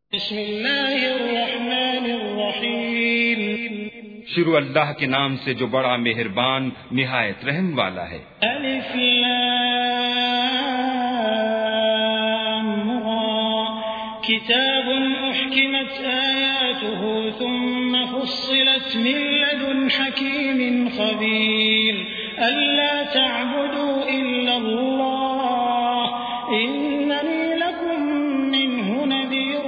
بسم اللہ الرحمن الرحیم شروع اللہ کے نام سے جو بڑا مہربان نہایت رحم والا ہے۔ الف لام را کتاب احکمت آیاته ثم فصلت من لدن حکیم خبیر الا تعبدوا الا اللہ اننی لکم منہ نذیر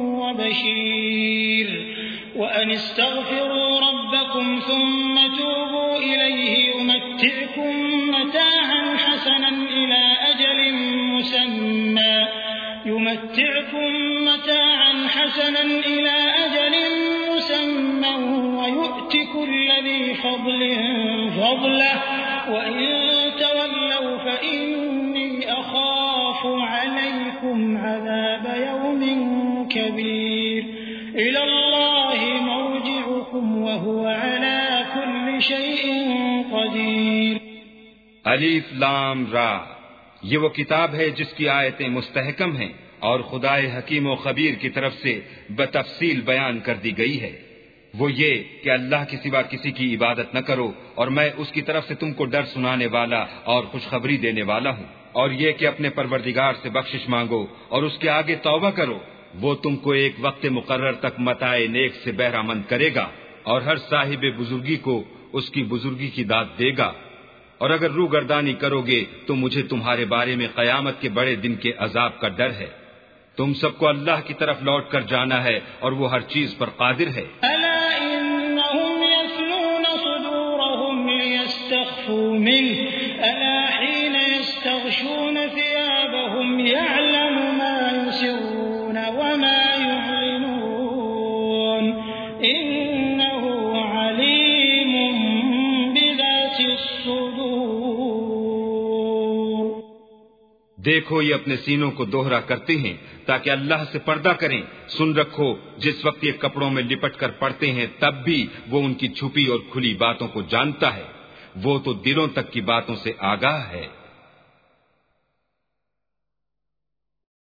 وبشیر وأن استغفروا ربكم ثم توبوا إليه يمتعكم متاعا حسنا إلى أجل مسمى ويؤت كل ذي فضل فضله وإن تولوا فإني أخاف عليكم عذاب يوم كبير إلى الله مرجعكم وهو على كل شيء قدير۔ الف لام را، یہ وہ کتاب ہے جس کی آیتیں مستحکم ہیں اور خدائے حکیم و خبیر کی طرف سے بتفصیل بیان کر دی گئی ہے۔ وہ یہ کہ اللہ کے سوا کسی کی عبادت نہ کرو، اور میں اس کی طرف سے تم کو ڈر سنانے والا اور خوشخبری دینے والا ہوں، اور یہ کہ اپنے پروردگار سے بخشش مانگو اور اس کے آگے توبہ کرو۔ وہ تم کو ایک وقت مقرر تک متاع نیک سے بہرہ مند کرے گا، اور ہر صاحب بزرگی کو اس کی بزرگی کی داد دے گا۔ اور اگر روگردانی کرو گے تو مجھے تمہارے بارے میں قیامت کے بڑے دن کے عذاب کا ڈر ہے۔ تم سب کو اللہ کی طرف لوٹ کر جانا ہے، اور وہ ہر چیز پر قادر ہے۔ ألا إنهم يثنون صدورهم ليستخفوا منه ألا حين يستغشون ثيابهم يعلم ما يسرون وما يعلنون إنه عليم بذات الصدور۔ دیکھو یہ اپنے سینوں کو دوہرا کرتے ہیں تاکہ اللہ سے پردہ کریں۔ سن رکھو جس وقت یہ کپڑوں میں لپٹ کر پڑتے ہیں تب بھی وہ ان کی چھپی اور کھلی باتوں کو جانتا ہے۔ وہ تو دلوں تک کی باتوں سے آگاہ ہے۔